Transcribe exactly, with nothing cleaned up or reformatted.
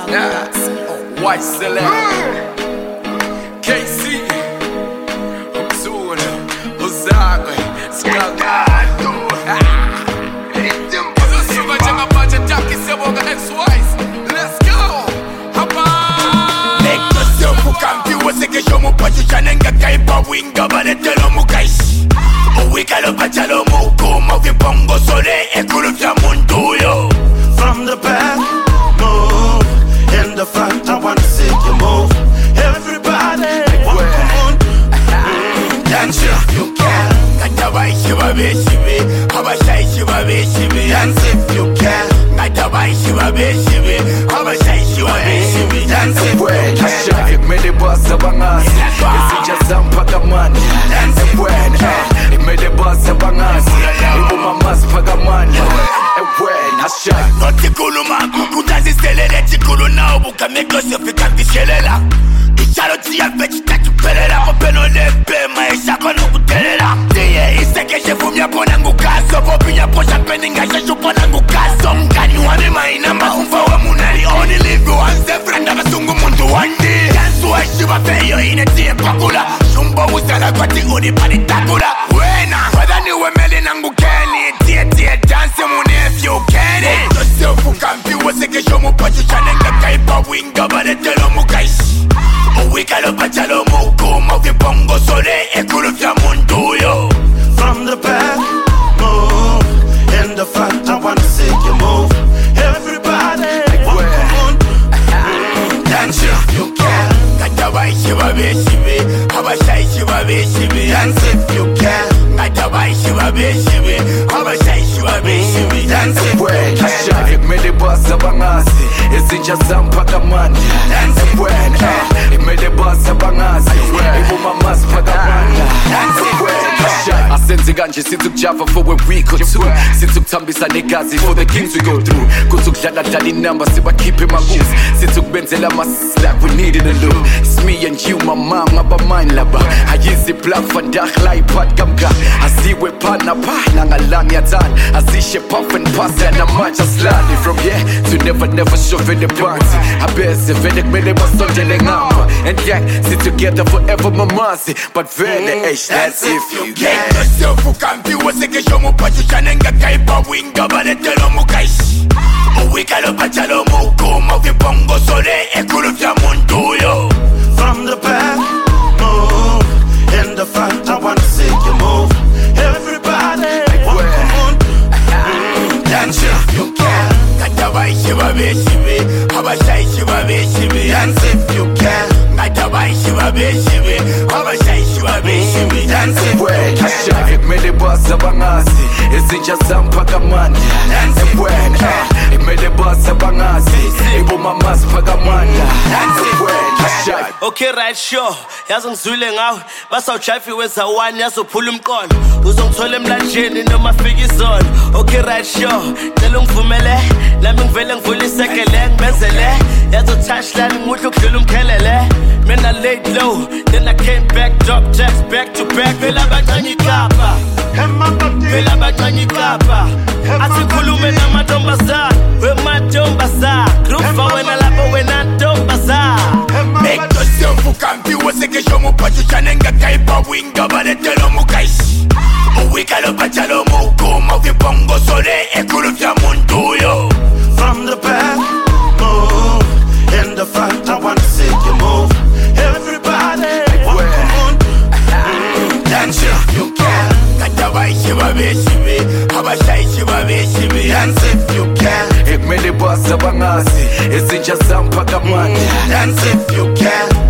White Select K C Mzuna Uzagwe Skagado Uzusuka njengabanje Taki sebonga X-Wise Let's go Hapa Make yourself ukampi Weseke shomu pachu chanenga Kaipa winga Baletelo mukaishi Uwikalo pachalo mukuma Ukipongo sole Ekulu vya munduyo From the back, move. In the front, I wanna see you move. Everybody, come on, mm, dance if you can. Ngatabai shiba beshibi, habashai shiba beshibi. Dance if you can. Ngatabai shiba beshibi, habashai shiba beshibi. Dance if you can. Imele bossa bangazi, izinja zampaka mani. Dance if you can. Imele bossa bangazi, ibuma maspaka mani. Notikulu makuku taziselele tikulu na ubuka mekosi ofika vishelela Ishalo tiya vechi tatupelela Kopeno lepe maisha kono kutelela Tiye isekeshe fumya pona ngukaso Popinya posha peninga sheshu pona ngukaso Mkani wame mainamba umfa wa munari Oni livi wanze frenda basungu mundu wandi Yansu wa shiba peyo ine tiye pakula Shumbo usala kwa ti uni panitakula Wena wadhani wemeli nangukeni Tiye tiye dance mune if you can it Yourself ukampi weseke shomu pachu chanenga Kaipa winga baletelo mukaishi Uwikalo pachalo mukuma Ukipongo sole ekulu vya munduyo From the back, move. In the front, I wanna see you move. Everybody, come on, mm, dance if you can. Ngatabai shiba beshibi, habashai shiba beshibi. Dance if you can. Ngatabai shiba beshibi, habashai shiba beshibi. Dance if you can. Imele bossa bangazi, izinja zampaka mani. Dance if you can. Imele bossa bangazi, ibuma maspaka mani. Dance if you can. Asenze kanje sithi ukujava for a week or two. Sithi ukuthambisa negazi for the kings we go through. Kuthi ukudlala dlala inamba sibakhiphe emakuzi. Sithi ukubenzela amas like we needed a loop. It's me and you my mom ngaba mine laba. Ayizi black vandag like pat kamka. Aziwe pana pa nangalang yatan. Azishe puff and pass and I'm much slowly from here to never never shove in the pants. Abese vele kumele basondele ngapha. And yeah, sit together forever mamazi. But vele eish that's if you can. Make yourself ukampi weseke shomu pachu chanenga Kaipa winga baletelo mukaishi Uwikalo pachalo mukuma Ukipongo sole ekulu vya munduyo From the back, move. In the front, I wanna see you move. Everybody, come on, mm, dance if you can. Ngatabai shiba beshibi, habashai shiba beshibi. Dance if you can. Ngatabai shiba beshibi, habashai shiba beshibi. Dance if you can. Imele bossa bangazi, izinja zampaka mani. Dance if you can. Imele bossa bangazi, ibuma maspaka mani. Dance if you can. Okay right sure, yazi ngizwile ngawe basawujive weza one yazophula umqondo uzongithola emlanjeni noma fika izolo. Okay right sure, cela ungivumele nami ngivele ngivula isekele ngibenzele yazo touchline ngudla ukudlula umkhelele. Mina laid low, then I came back, drop jacks back to back. Vela baqanya ikapa, vela baqanya ikapa. Asikhulume namantombazana, wemantombazana. Group for wena lapho wena ntombazana. Make yourself ukampi weseke shomu pachu chanenga Kaipa winga baletelo mukaishi Uwikalo pachalo mukuma Ukipongo sole ekulu vya munduyo From the back, move. In the front, I wanna see you move. Everybody, come on, mm, dance if you can. Ngatabai shiba beshibi, habashai shiba beshibi. Dance if you can. Imele bossa bangazi, izinja zampaka mani. Dance if you can.